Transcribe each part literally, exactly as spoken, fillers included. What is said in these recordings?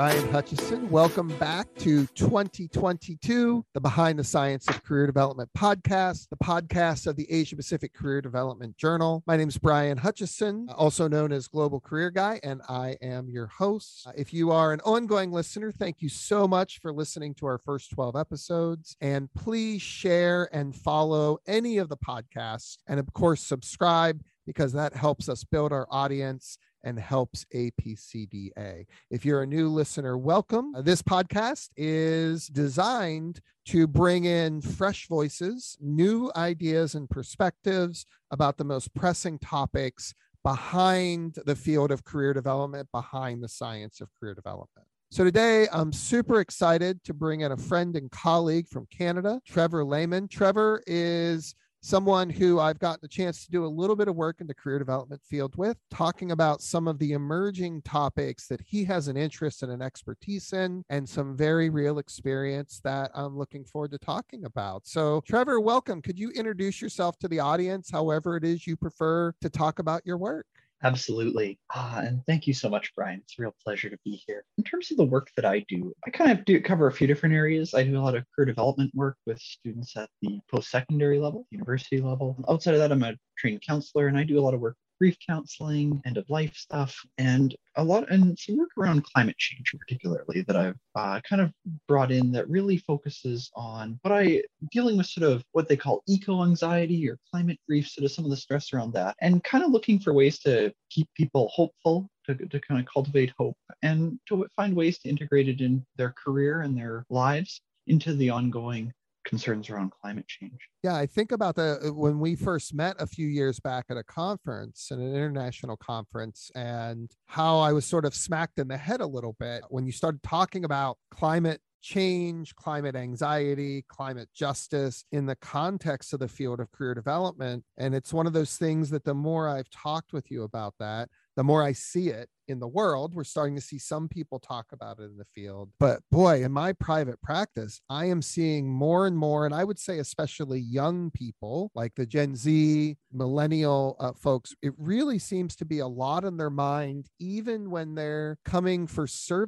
Brian Hutchison. Welcome back to twenty twenty-two, the Behind the Science of Career Development podcast, the podcast of the Asia Pacific Career Development Journal. My name is Brian Hutchison, also known as Global Career Guy, and I am your host. Uh, if you are an ongoing listener, thank you so much for listening to our first twelve episodes. And please share and follow any of the podcasts, and of course, subscribe, because that helps us build our audience and helps A P C D A. If you're a new listener, welcome. This podcast is designed to bring in fresh voices, new ideas and perspectives about the most pressing topics behind the field of career development, behind the science of career development. So today, I'm super excited to bring in a friend and colleague from Canada, Trevor Lehman. Trevor is someone who I've gotten a chance to do a little bit of work in the career development field with, talking about some of the emerging topics that he has an interest and an expertise in, and some very real experience that I'm looking forward to talking about. So Trevor, welcome. Could you introduce yourself to the audience, however it is you prefer to talk about your work? Absolutely. Ah, and thank you so much, Brian. It's a real pleasure to be here. In terms of the work that I do, I kind of do cover a few different areas. I do a lot of career development work with students at the post-secondary level, university level. Outside of that, I'm a trained counselor, and I do a lot of work with grief counseling, end of life stuff, and a lot and some work around climate change, particularly, that I've uh, kind of brought in that really focuses on what I dealing with sort of what they call eco-anxiety or climate grief, sort of some of the stress around that, and kind of looking for ways to keep people hopeful, to, to kind of cultivate hope, and to find ways to integrate it in their career and their lives into the ongoing concerns around climate change. Yeah, I think about the when we first met a few years back at a conference, at an international conference, and how I was sort of smacked in the head a little bit when you started talking about climate change, climate anxiety, climate justice in the context of the field of career development. And it's one of those things that the more I've talked with you about that, the more I see it in the world. We're starting to see some people talk about it in the field. But boy, in my private practice, I am seeing more and more, and I would say especially young people like the Gen Z, millennial uh, folks, it really seems to be a lot on their mind, even when they're coming for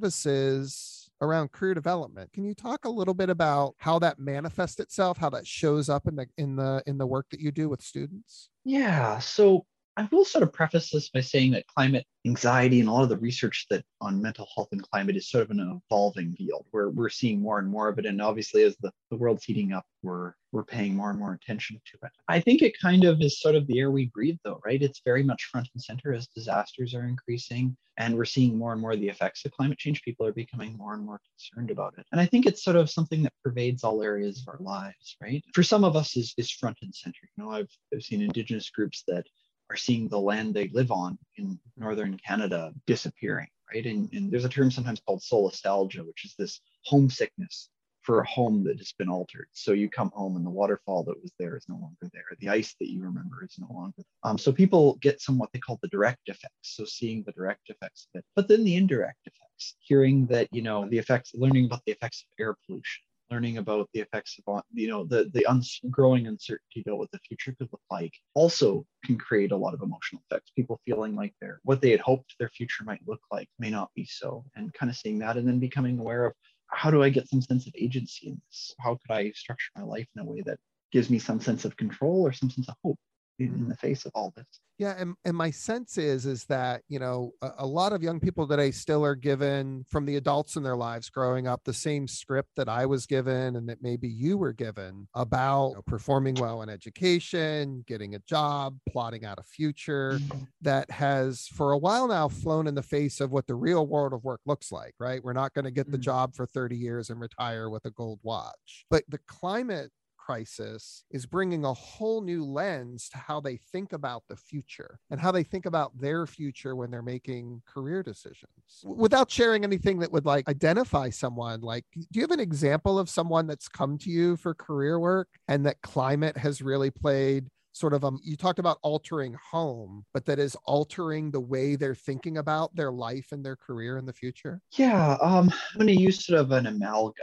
services around career development. Can you talk a little bit about how that manifests itself, how that shows up in the in the in the work that you do with students? Yeah, so I will sort of preface this by saying that climate anxiety and a lot of the research that on mental health and climate is sort of an evolving field where we're seeing more and more of it. And obviously, as the, the world's heating up, we're we're paying more and more attention to it. I think it kind of is sort of the air we breathe, though, right? It's very much front and center as disasters are increasing, and we're seeing more and more of the effects of climate change. People are becoming more and more concerned about it. And I think it's sort of something that pervades all areas of our lives, right? For some of us is, is front and center. You know, I've, I've seen Indigenous groups that are seeing the land they live on in northern Canada disappearing, right? And, and there's a term sometimes called solastalgia, which is this homesickness for a home that has been altered. So you come home and the waterfall that was there is no longer there. The ice that you remember is no longer there. Um, so people get some what they call the direct effects. So seeing the direct effects of it, but then the indirect effects, hearing that, you know, the effects, learning about the effects of air pollution, learning about the effects of, you know, the, the uns- growing uncertainty about what the future could look like also can create a lot of emotional effects. People feeling like they're, what they had hoped their future might look like may not be so, and kind of seeing that and then becoming aware of, how do I get some sense of agency in this? How could I structure my life in a way that gives me some sense of control or some sense of hope in, in the face of all this? Yeah. And, and my sense is, is that, you know, a, a lot of young people today still are given from the adults in their lives growing up the same script that I was given and that maybe you were given about, you know, performing well in education, getting a job, plotting out a future mm-hmm. that has for a while now flown in the face of what the real world of work looks like, right? We're not going to get the mm-hmm. job for thirty years and retire with a gold watch. But the climate crisis is bringing a whole new lens to how they think about the future and how they think about their future when they're making career decisions. Without sharing anything that would like identify someone, like, do you have an example of someone that's come to you for career work and that climate has really played sort of, um, you talked about altering home, but that is altering the way they're thinking about their life and their career in the future? Yeah, um, I'm going to use sort of an amalgam.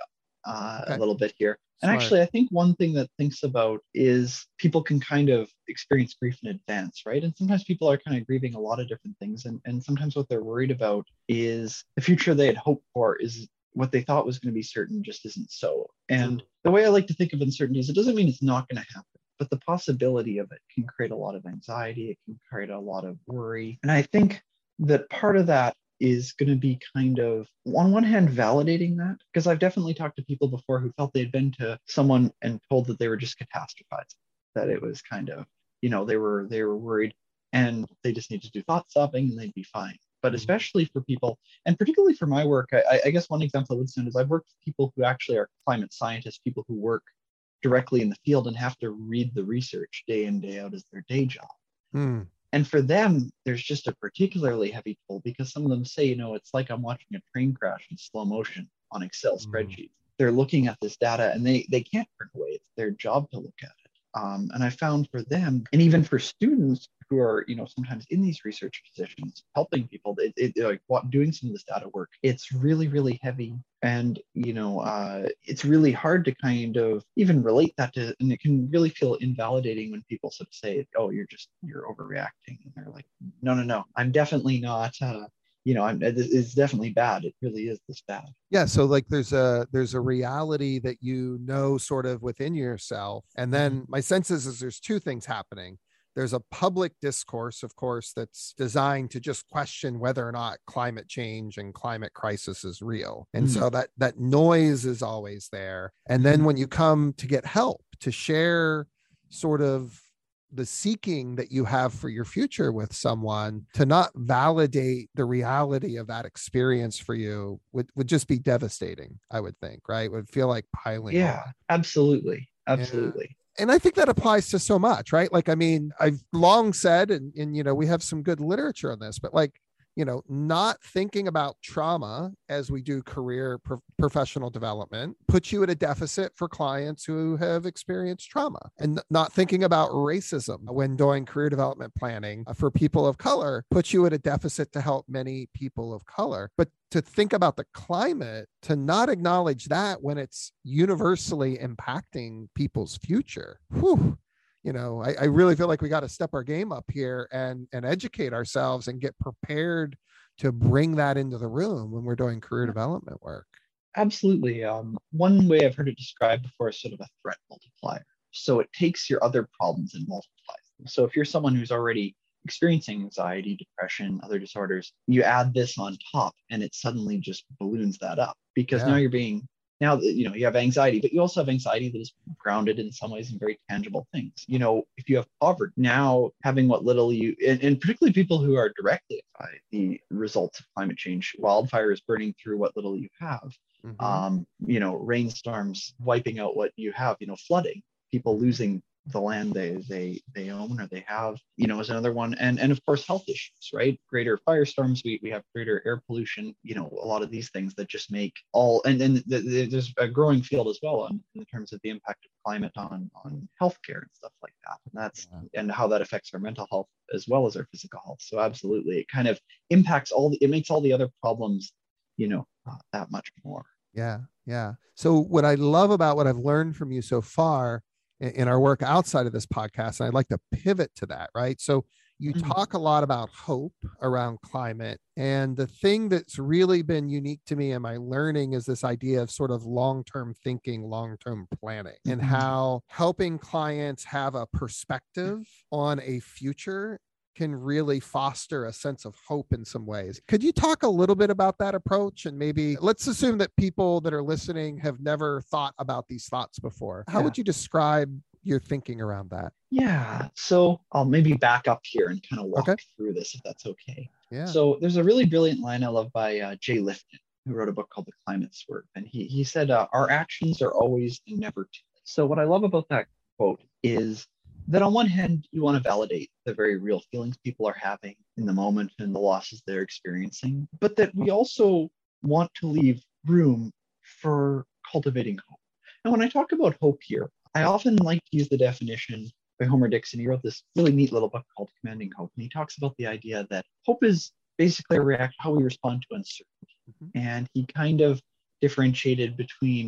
uh, Okay. a little bit here. And Smart. actually, I think one thing that thinks about is people can kind of experience grief in advance, right? And sometimes people are kind of grieving a lot of different things. And, and sometimes what they're worried about is the future they had hoped for is what they thought was going to be certain just isn't so. And Mm. the way I like to think of uncertainty is it doesn't mean it's not going to happen, but the possibility of it can create a lot of anxiety. It can create a lot of worry. And I think that part of that is going to be kind of, on one hand, validating that, because I've definitely talked to people before who felt they'd been to someone and told that they were just catastrophizing, that it was kind of, you know, they were they were worried and they just need to do thought stopping and they'd be fine. But especially for people, and particularly for my work, I, I guess one example I would send is I've worked with people who actually are climate scientists, people who work directly in the field and have to read the research day in, day out as their day job. Mm. And for them, there's just a particularly heavy toll because some of them say, you know, it's like I'm watching a train crash in slow motion on Excel Mm. spreadsheets. They're looking at this data and they, they can't turn away. It's their job to look at it. Um, and I found for them, and even for students who are, you know, sometimes in these research positions, helping people, it, it, like what, doing some of this data work, it's really, really heavy. And, you know, uh, it's really hard to kind of even relate that to, and it can really feel invalidating when people sort of say, oh, you're just, you're overreacting. And they're like, no, no, no, I'm definitely not, uh, you know, I'm, it's definitely bad. It really is this bad. Yeah. So like there's a there's a reality that you know sort of within yourself. And then my sense is, is there's two things happening. There's a public discourse, of course, that's designed to just question whether or not climate change and climate crisis is real. And Mm. so that that noise is always there. And then when you come to get help, to share sort of the seeking that you have for your future with someone, to not validate the reality of that experience for you would, would just be devastating, I would think, right? Would feel like piling Yeah, on. absolutely. Yeah. Absolutely. And I think that applies to so much, right? Like, I mean, I've long said, and, and, you know, we have some good literature on this, but like, you know, not thinking about trauma as we do career pro- professional development puts you at a deficit for clients who have experienced trauma. And not thinking about racism when doing career development planning for people of color puts you at a deficit to help many people of color. But to think about the climate, to not acknowledge that when it's universally impacting people's future, whew, you know, I, I really feel like we got to step our game up here and and educate ourselves and get prepared to bring that into the room when we're doing career development work. Absolutely. Um, one way I've heard it described before is sort of a threat multiplier. So it takes your other problems and multiplies them. So if you're someone who's already experiencing anxiety, depression, other disorders, you add this on top and it suddenly just balloons that up because Yeah. now you're being, now that you know you have anxiety, but you also have anxiety that is grounded in some ways in very tangible things. You know, if you have poverty, now having what little you, and, and particularly people who are directly by the results of climate change, wildfires burning through what little you have, Mhm. um, you know, rainstorms wiping out what you have, you know, flooding, people losing the land they they they own or they have, you know, is another one. And and of course health issues, right? Greater firestorms, we, we have greater air pollution, you know, a lot of these things that just make all, and then the, the, there's a growing field as well on, in terms of the impact of climate on on healthcare and stuff like that. And that's Yeah. and how that affects our mental health as well as our physical health. So absolutely, it kind of impacts all the, it makes all the other problems, you know, uh, that much more. Yeah. Yeah. So what I love about what I've learned from you so far in, in our work outside of this podcast, and I'd like to pivot to that, right? So you Mhm. talk a lot about hope around climate. And the thing that's really been unique to me in my learning is this idea of sort of long-term thinking, long-term planning, and Mhm. how helping clients have a perspective on a future can really foster a sense of hope in some ways. Could you talk a little bit about that approach? And maybe let's assume that people that are listening have never thought about these thoughts before. How Yeah. would you describe your thinking around that? Yeah. So I'll maybe back up here and kind of walk Okay. through this if that's okay. Yeah. So there's a really brilliant line I love by uh, Jay Lifton, who wrote a book called The Climate Swerve. And he, he said, uh, our actions are always and never too late. So what I love about that quote is that on one hand, you want to validate the very real feelings people are having in the moment and the losses they're experiencing, but that we also want to leave room for cultivating hope. And when I talk about hope here, I often like to use the definition by Homer Dixon. He wrote this really neat little book called Commanding Hope. And he talks about the idea that hope is basically a react how we respond to uncertainty. Mhm. And he kind of differentiated between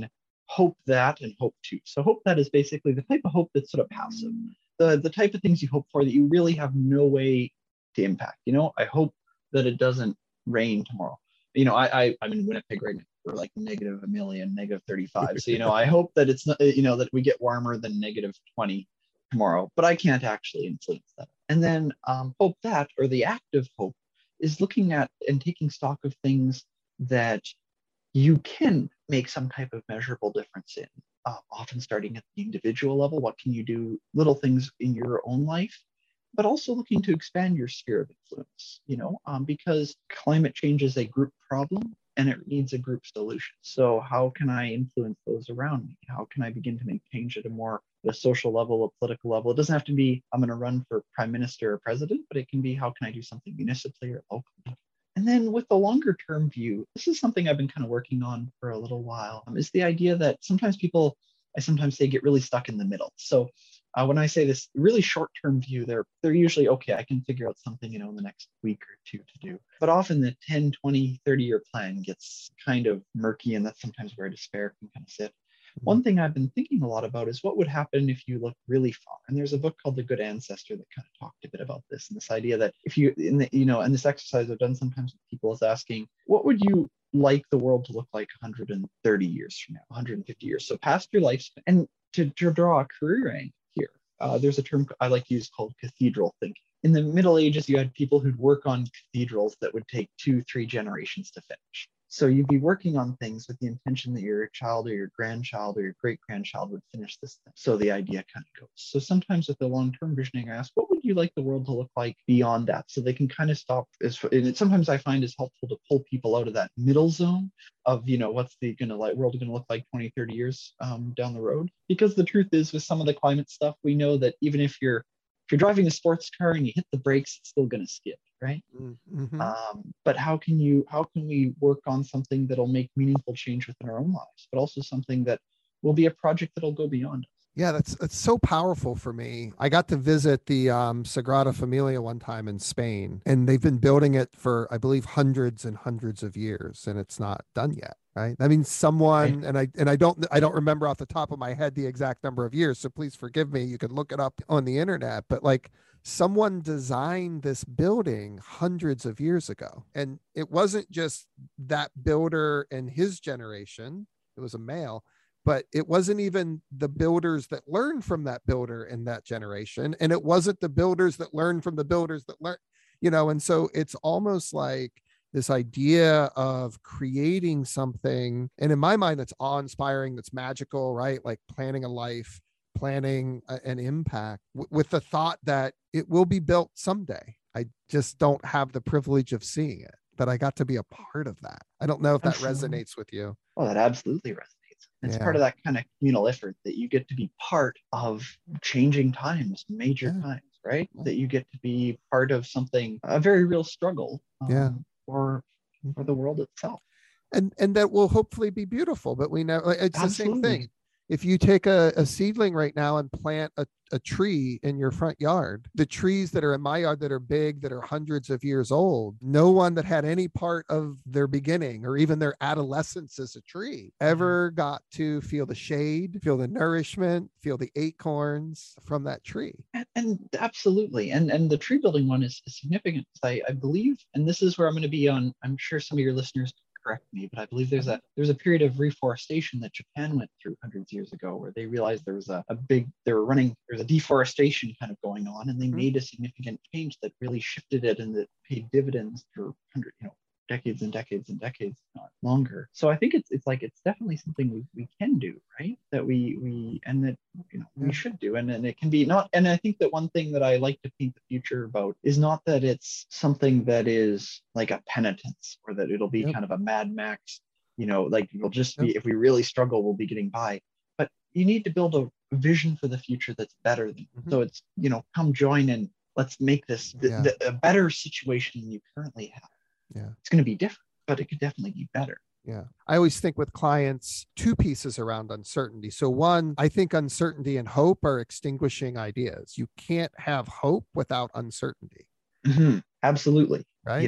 hope that and hope to. So hope that is basically the type of hope that's sort of passive, the the type of things you hope for that you really have no way to impact. You know, I hope that it doesn't rain tomorrow. You know, I, I I'm in Winnipeg right now. We're like negative a million, negative thirty-five. So, you know, I hope that it's not, you know, that we get warmer than negative twenty tomorrow, but I can't actually influence that. And then um, hope that, or the active hope, is looking at and taking stock of things that you can make some type of measurable difference in, uh, often starting at the individual level. What can you do? Little things in your own life, but also looking to expand your sphere of influence, you know, um, because climate change is a group problem and it needs a group solution. So how can I influence those around me? How can I begin to make change at a more at a social level, a political level? It doesn't have to be, I'm going to run for prime minister or president, but it can be, how can I do something municipally or locally? And then with the longer term view, this is something I've been kind of working on for a little while, um, is the idea that sometimes people, I sometimes say, get really stuck in the middle. So uh, when I say this really short term view, they're they're usually, okay, I can figure out something, you know, in the next week or two to do. But often the ten, twenty, thirty year plan gets kind of murky, and that's sometimes where despair can kind of sit. One thing I've been thinking a lot about is what would happen if you look really far. And there's a book called The Good Ancestor that kind of talked a bit about this, and this idea that if you, in the, you know, and this exercise I've done sometimes with people is asking, what would you like the world to look like one hundred thirty years from now, one hundred fifty years? So past your lifespan. And to, to draw a career angle here, uh, there's a term I like to use called cathedral thinking. In the Middle Ages, you had people who'd work on cathedrals that would take two, three generations to finish. So you'd be working on things with the intention that your child or your grandchild or your great-grandchild would finish this thing. So the idea kind of goes. So sometimes with the long-term visioning, I ask, what would you like the world to look like beyond that? So they can kind of stop. And it sometimes I find is helpful to pull people out of that middle zone of, you know, what's the gonna like world going to look like twenty, thirty years um, down the road? Because the truth is, with some of the climate stuff, we know that even if you're if you're driving a sports car and you hit the brakes, it's still going to skid, right? Mm-hmm. Um, but how can you, how can we work on something that'll make meaningful change within our own lives, but also something that will be a project that'll go beyond us? Yeah, that's that's so powerful for me. I got to visit the um, Sagrada Familia one time in Spain, and they've been building it for, I believe, hundreds and hundreds of years, and it's not done yet. Right. I mean, someone, right. and I and I don't I don't remember off the top of my head the exact number of years, so please forgive me. You can look it up on the internet, but like someone designed this building hundreds of years ago, and it wasn't just that builder and his generation. It was a male. But it wasn't even the builders that learned from that builder in that generation. And it wasn't the builders that learned from the builders that learned, you know, and so it's almost like this idea of creating something. And in my mind, that's awe-inspiring, that's magical, right? Like planning a life, planning a, an impact w- with the thought that it will be built someday. I just don't have the privilege of seeing it, but I got to be a part of that. I don't know if that absolutely resonates with you. Oh, that absolutely resonates. It's yeah. part of that kind of communal effort that you get to be part of changing times, major yeah. times, right? Yeah. That you get to be part of something, a very real struggle um, yeah. for, for the world itself. And and that will hopefully be beautiful, but we know it's absolutely. The same thing. If you take a, a seedling right now and plant a, a tree in your front yard, the trees that are in my yard that are big, that are hundreds of years old, no one that had any part of their beginning or even their adolescence as a tree ever got to feel the shade, feel the nourishment, feel the acorns from that tree. And, and absolutely. And and the tree building one is, is significant. I, I believe, and this is where I'm going to be on, I'm sure some of your listeners correct me, but I believe there's a there's a period of reforestation that Japan went through hundreds of years ago, where they realized there was a, a big they were running there's a deforestation kind of going on, and they mm-hmm. made a significant change that really shifted it and that paid dividends for hundred you know decades and decades and decades, not longer. So I think it's it's like it's definitely something we, we can do, right? That we we and that you know yeah. we should do, and and it can be not. And I think that one thing that I like to paint the future about is not that it's something that is like a penitence, or that it'll be yep. kind of a Mad Max, you know, like we'll just be yep. if we really struggle, we'll be getting by. But you need to build a vision for the future that's better than mm-hmm. so it's you know come join and let's make this yeah. the, the, a better situation than you currently have. Yeah, it's going to be different, but it could definitely be better. Yeah. I always think with clients, two pieces around uncertainty. So one, I think uncertainty and hope are extinguishing ideas. You can't have hope without uncertainty. Mm-hmm. Absolutely. Right. You know,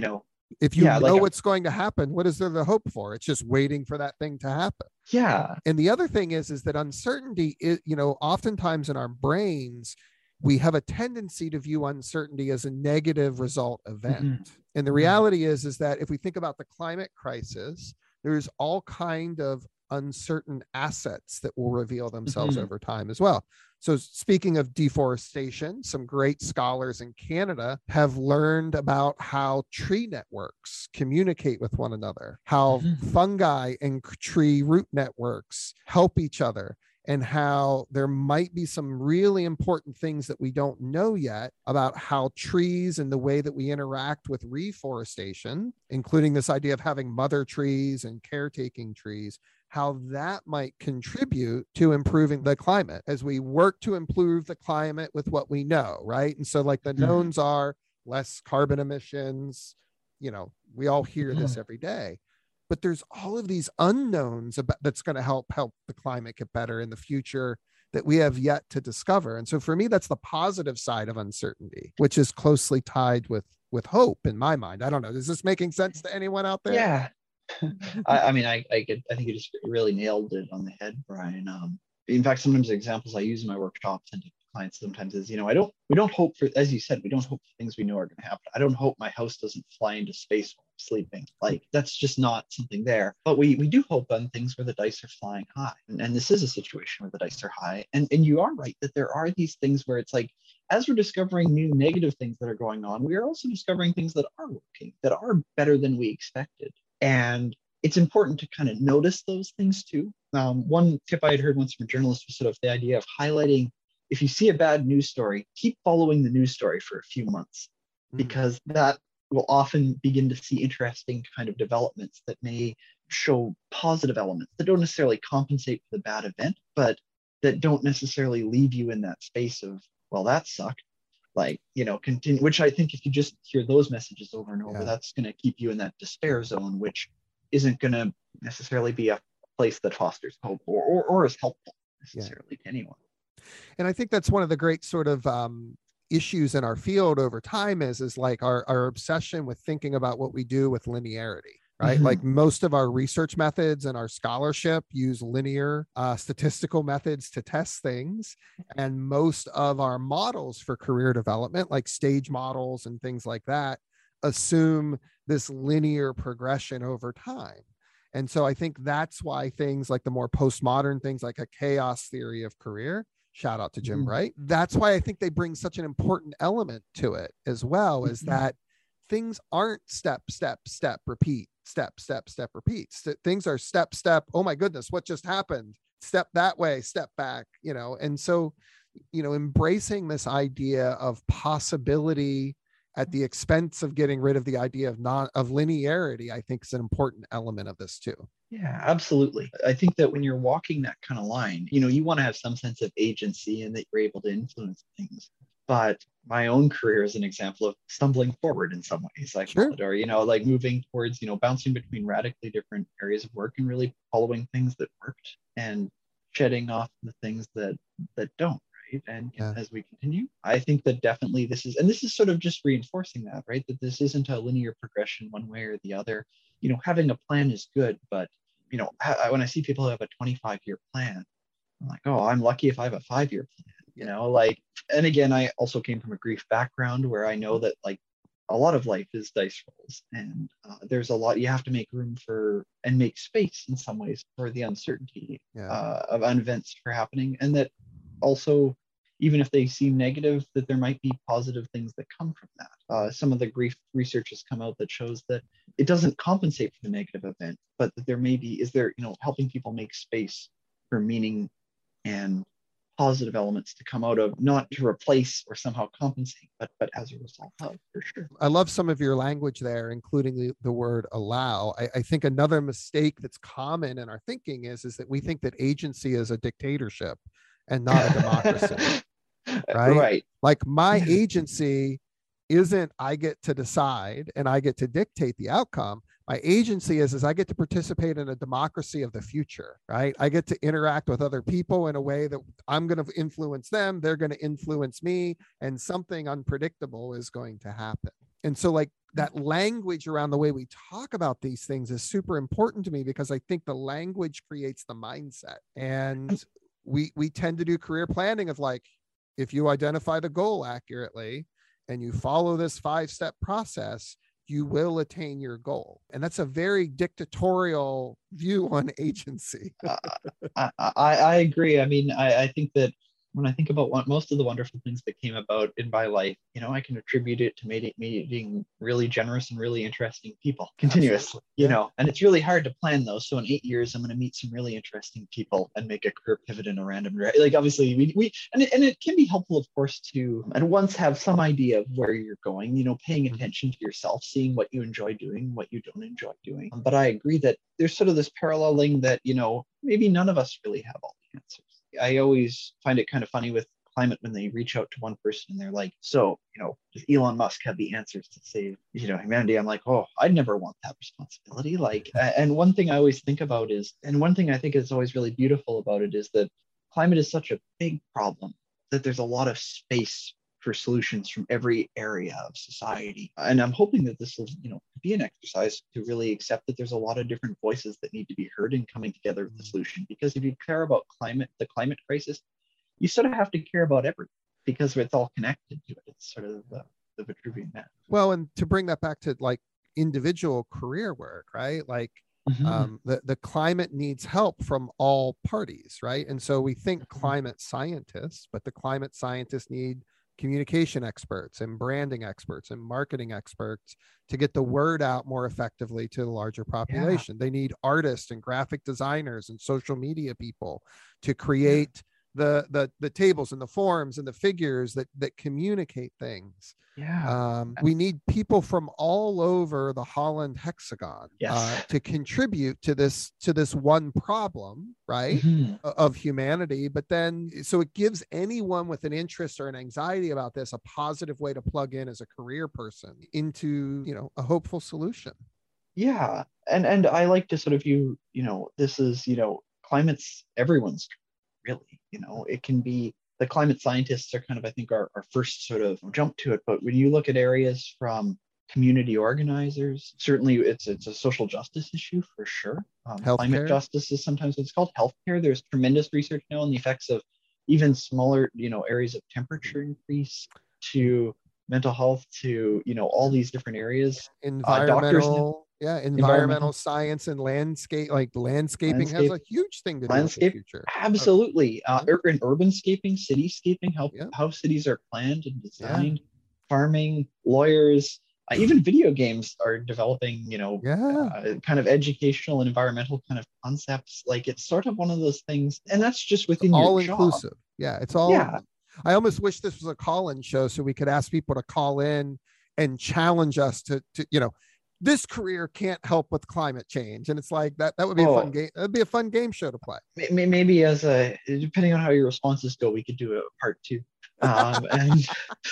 If you yeah, know like, what's going to happen, what is there to hope for? It's just waiting for that thing to happen. yeah. And the other thing is, is that uncertainty is, you know, oftentimes in our brains, we have a tendency to view uncertainty as a negative result event. Mhm. And the reality is, is that if we think about the climate crisis, there's all kind of uncertain assets that will reveal themselves Mhm. over time as well. So speaking of deforestation, some great scholars in Canada have learned about how tree networks communicate with one another, how Mhm. fungi and tree root networks help each other, and how there might be some really important things that we don't know yet about how trees and the way that we interact with reforestation, including this idea of having mother trees and caretaking trees, how that might contribute to improving the climate as we work to improve the climate with what we know, right? And so like the Mhm. knowns are less carbon emissions, you know, we all hear this Mhm. every day. But there's all of these unknowns about that's going to help help the climate get better in the future that we have yet to discover. And so for me, that's the positive side of uncertainty, which is closely tied with with hope in my mind. I don't know. Is this making sense to anyone out there? Yeah. I, I mean, I, I could, I think you just really nailed it on the head, Brian. Um, in fact, sometimes the examples I use in my workshops and to clients sometimes is, you know, I don't, we don't hope for, as you said, we don't hope for things we know are going to happen. I don't hope my house doesn't fly into space while I'm sleeping. Like, that's just not something there. But we, we do hope on things where the dice are flying high. And, and this is a situation where the dice are high. And, and you are right that there are these things where it's like, as we're discovering new negative things that are going on, we are also discovering things that are working, that are better than we expected. And it's important to kind of notice those things too. Um, one tip I had heard once from a journalist was sort of the idea of highlighting, if you see a bad news story, keep following the news story for a few months, because that will often begin to see interesting kind of developments that may show positive elements that don't necessarily compensate for the bad event, but that don't necessarily leave you in that space of, well, that sucked. Like, you know, continue, which I think if you just hear those messages over and over, Yeah. that's going to keep you in that despair zone, which isn't going to necessarily be a place that fosters hope or, or, or is helpful necessarily yeah. to anyone. And I think that's one of the great sort of um, issues in our field over time is, is like our, our obsession with thinking about what we do with linearity. Right. Mm-hmm. Like most of our research methods and our scholarship use linear uh, statistical methods to test things. And most of our models for career development, like stage models and things like that, assume this linear progression over time. And so I think that's why things like the more postmodern things like a chaos theory of career, shout out to Jim mm-hmm. Wright, that's why I think they bring such an important element to it as well, mm-hmm. is that things aren't step, step, step, repeat, step, step, step, repeat. St- things are step, step. Oh my goodness, what just happened? Step that way, step back, you know? And so, you know, embracing this idea of possibility at the expense of getting rid of the idea of non of linearity, I think is an important element of this too. Yeah, absolutely. I think that when you're walking that kind of line, you know, you want to have some sense of agency and that you're able to influence things. But my own career is an example of stumbling forward in some ways, like, sure. or, you know, like moving towards, you know, bouncing between radically different areas of work and really following things that worked and shedding off the things that that don't. Right. And yeah. as we continue, I think that definitely this is, and this is sort of just reinforcing that, right? That this isn't a linear progression one way or the other. You know, having a plan is good, but, you know, I, when I see people who have a twenty-five year plan, I'm like, oh, I'm lucky if I have a five year plan, you know, like, and again, I also came from a grief background where I know that like a lot of life is dice rolls and uh, there's a lot, you have to make room for and make space in some ways for the uncertainty yeah. uh, of events for happening. And that also, even if they seem negative, that there might be positive things that come from that. Uh, some of the grief research has come out that shows that it doesn't compensate for the negative event, but that there may be, is there, you know, helping people make space for meaning and positive elements to come out of, not to replace or somehow compensate, but but as a result of, for sure. I love some of your language there, including the, the word allow. I, I think another mistake that's common in our thinking is, is that we think that agency is a dictatorship and not a democracy. Right? Right. Like my agency isn't I get to decide and I get to dictate the outcome. My agency is, is I get to participate in a democracy of the future, right? I get to interact with other people in a way that I'm going to influence them. They're going to influence me, and something unpredictable is going to happen. And so like that language around the way we talk about these things is super important to me, because I think the language creates the mindset. And we we tend to do career planning of like, if you identify the goal accurately and you follow this five-step process, you will attain your goal. And that's a very dictatorial view on agency. uh, I, I, I agree. I mean, I, I think that when I think about what most of the wonderful things that came about in my life, you know, I can attribute it to meeting, meeting really generous and really interesting people continuously, Absolutely. you yeah. know, and it's really hard to plan those. So in eight years, I'm going to meet some really interesting people and make a career pivot in a random, like obviously we, we and, it, and it can be helpful, of course, to at once have some idea of where you're going, you know, paying attention to yourself, seeing what you enjoy doing, what you don't enjoy doing. But I agree that there's sort of this paralleling that, you know, maybe none of us really have all the answers. I always find it kind of funny with climate when they reach out to one person and they're like, so, you know, does Elon Musk have the answers to save, you know, humanity? I'm like, oh, I'd never want that responsibility. Like, and one thing I always think about is, and one thing I think is always really beautiful about it is that climate is such a big problem that there's a lot of space for solutions from every area of society. And I'm hoping that this will, you know, be an exercise to really accept that there's a lot of different voices that need to be heard in coming together with the solution. Because if you care about climate, the climate crisis, you sort of have to care about everything because it's all connected to it. It's sort of the, the Vitruvian man. Well, and to bring that back to like individual career work, right? Like mm-hmm. um, the, the climate needs help from all parties, right? And so we think mm-hmm. climate scientists, but the climate scientists need communication experts and branding experts and marketing experts to get the word out more effectively to the larger population. Yeah. They need artists and graphic designers and social media people to create yeah. the, the, the tables and the forms and the figures that, that communicate things. Yeah. Um, we need people from all over the Holland hexagon yes. uh, to contribute to this, to this one problem, right, mm-hmm. of humanity. But then, so it gives anyone with an interest or an anxiety about this a positive way to plug in as a career person into, you know, a hopeful solution. Yeah. And, and I like to sort of view, you know, this is, you know, climate's everyone's really, you know, it can be, the climate scientists are kind of, I think, our, our first sort of jump to it. But when you look at areas from community organizers, certainly it's it's a social justice issue for sure. Um, climate justice is sometimes what it's called. Healthcare, there's tremendous research now on the effects of even smaller, you know, areas of temperature increase to mental health, to, you know, all these different areas. Environmental. Uh, doctors, Yeah, environmental, environmental science and landscape, like landscaping Landscape, has a huge thing to do landscape, with the future. Absolutely. Uh, urban, urbanscaping, cityscaping, how, yeah. how cities are planned and designed, yeah. farming, lawyers, uh, even video games are developing, you know, yeah. uh, kind of educational and environmental kind of concepts. Like it's sort of one of those things, and that's just within it's all your inclusive. job. Yeah, it's all. Yeah. I almost wish this was a call-in show so we could ask people to call in and challenge us to, to you know, this career can't help with climate change. And it's like that, that would be oh, a fun game. That'd be a fun game show to play. Maybe as a, depending on how your responses go, we could do a part two. Um, and,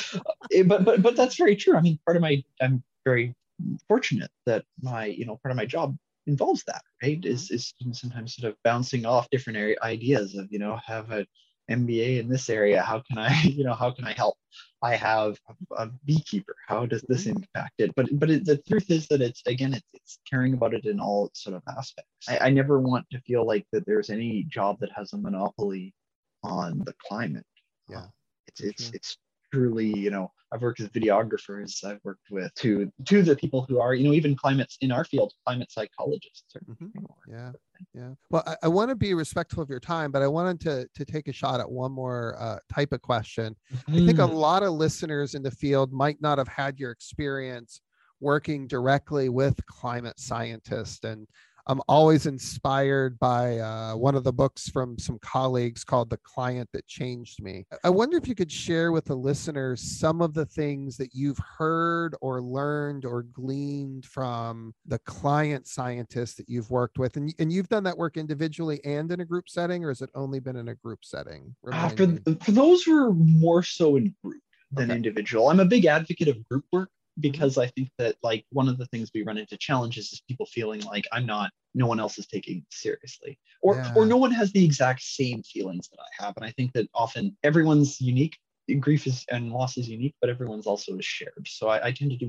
but, but, but that's very true. I mean, part of my, I'm very fortunate that my, you know, part of my job involves that, right? Mm-hmm. Is, is sometimes sort of bouncing off different area ideas of, you know, have a M B A in this area. How can I, you know, how can I help? I have a, a beekeeper. How does this impact it? But but it, the truth is that it's, again, it's, it's caring about it in all sort of aspects. I, I never want to feel like that there's any job that has a monopoly on the climate. Yeah, uh, it's it's sure. it's truly, you know, I've worked with videographers. I've worked with to to the people who are, you know, even climates in our field, climate psychologists. Mm-hmm. Yeah, yeah. Well, I, I want to be respectful of your time, but I wanted to to take a shot at one more uh, type of question. Mm-hmm. I think a lot of listeners in the field might not have had your experience working directly with climate scientists, and I'm always inspired by uh, one of the books from some colleagues called The Client That Changed Me. I wonder if you could share with the listeners some of the things that you've heard or learned or gleaned from the client scientists that you've worked with. And, and you've done that work individually and in a group setting, or has it only been in a group setting? Uh, for, for those who are more so in group than okay. individual, I'm a big advocate of group work. Because I think that, like, one of the things we run into challenges is people feeling like I'm not, no one else is taking it seriously, or yeah. or no one has the exact same feelings that I have. And I think that often everyone's unique. Grief is and loss is unique, but everyone's also is shared. So I, I tend to do more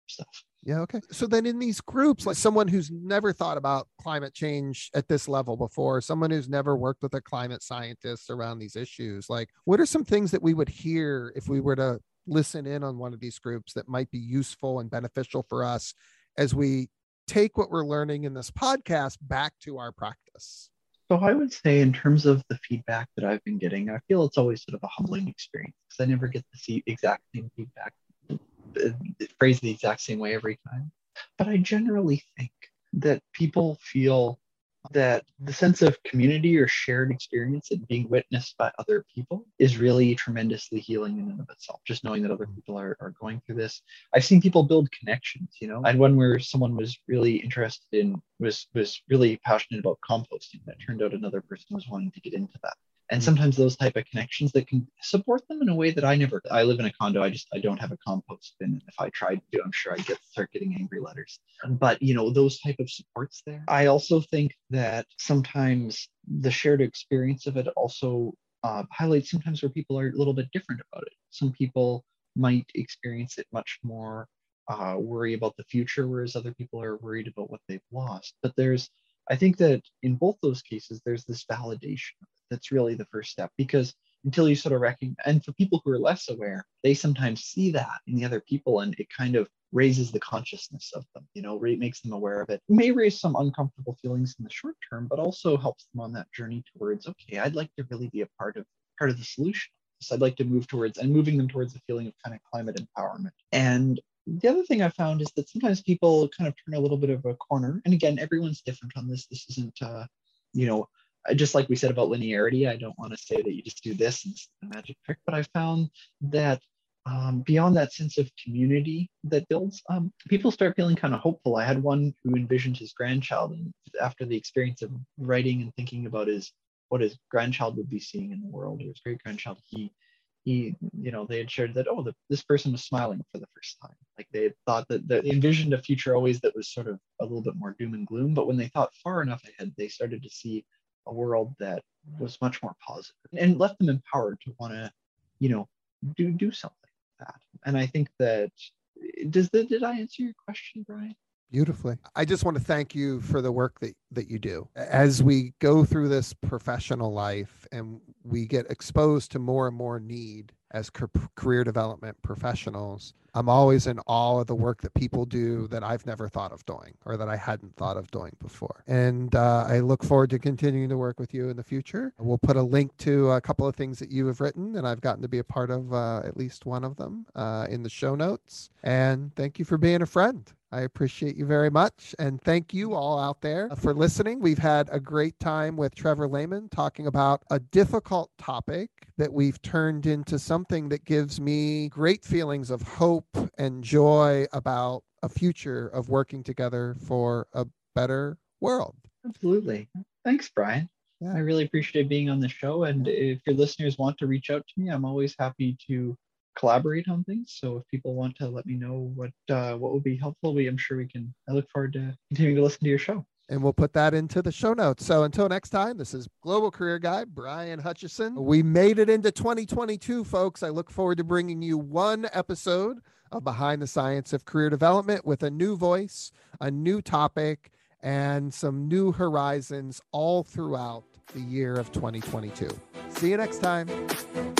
stuff. Yeah. Okay. So then in these groups, like someone who's never thought about climate change at this level before, someone who's never worked with a climate scientist around these issues, like what are some things that we would hear if we were to listen in on one of these groups that might be useful and beneficial for us as we take what we're learning in this podcast back to our practice? So I would say in terms of the feedback that I've been getting, I feel it's always sort of a humbling experience because I never get to see exact same feedback phrased the exact same way every time. But I generally think that people feel that the sense of community or shared experience and being witnessed by other people is really tremendously healing in and of itself. Just knowing that other people are, are going through this. I've seen people build connections, you know. I had one where someone was really interested in, was was really passionate about composting. That turned out another person was wanting to get into that. And sometimes those type of connections that can support them in a way that I never, I live in a condo. I just, I don't have a compost bin. And if I tried to, I'm sure I'd get, start getting angry letters. But, you know, those type of supports there. I also think that sometimes the shared experience of it also uh, highlights sometimes where people are a little bit different about it. Some people might experience it much more, uh, worry about the future, whereas other people are worried about what they've lost. But there's, I think that in both those cases, there's this validation that's really the first step, because until you sort of recognize, and for people who are less aware, they sometimes see that in the other people and it kind of raises the consciousness of them, you know, makes them aware of it. It may raise some uncomfortable feelings in the short term, but also helps them on that journey towards, okay, I'd like to really be a part of part of the solution. So I'd like to move towards and moving them towards a feeling of kind of climate empowerment. And the other thing I found is that sometimes people kind of turn a little bit of a corner. And again, everyone's different on this. This isn't, uh, you know, just like we said about linearity, I don't want to say that you just do this and it's a magic trick, but I found that um, beyond that sense of community that builds, um, people start feeling kind of hopeful. I had one who envisioned his grandchild, and after the experience of writing and thinking about his what his grandchild would be seeing in the world, or his great grandchild, he he, you know, they had shared that, oh, the, this person was smiling for the first time. Like they had thought that, that they envisioned a future always that was sort of a little bit more doom and gloom, but when they thought far enough ahead, they started to see a world that was much more positive and left them empowered to want to, you know, do do something like that. And I think that, does the, did I answer your question, Brian? Beautifully. I just want to thank you for the work that, that you do. As we go through this professional life and we get exposed to more and more need as career development professionals, I'm always in awe of the work that people do that I've never thought of doing or that I hadn't thought of doing before. And uh, I look forward to continuing to work with you in the future. We'll put a link to a couple of things that you have written, and I've gotten to be a part of uh, at least one of them uh, in the show notes. And thank you for being a friend. I appreciate you very much. And thank you all out there for listening. We've had a great time with Trevor Lehman talking about a difficult topic that we've turned into something that gives me great feelings of hope and joy about a future of working together for a better world. Absolutely. Thanks, Brian. Yeah. I really appreciate being on the show. And if your listeners want to reach out to me, I'm always happy to collaborate on things. So if people want to let me know what uh, what would be helpful, we I'm sure we can. I look forward to continuing to listen to your show. And we'll put that into the show notes. So until next time, this is Global Career Guy, Brian Hutchison. We made it into twenty twenty-two, folks. I look forward to bringing you one episode of Behind the Science of Career Development with a new voice, a new topic, and some new horizons all throughout the year of twenty twenty-two. See you next time.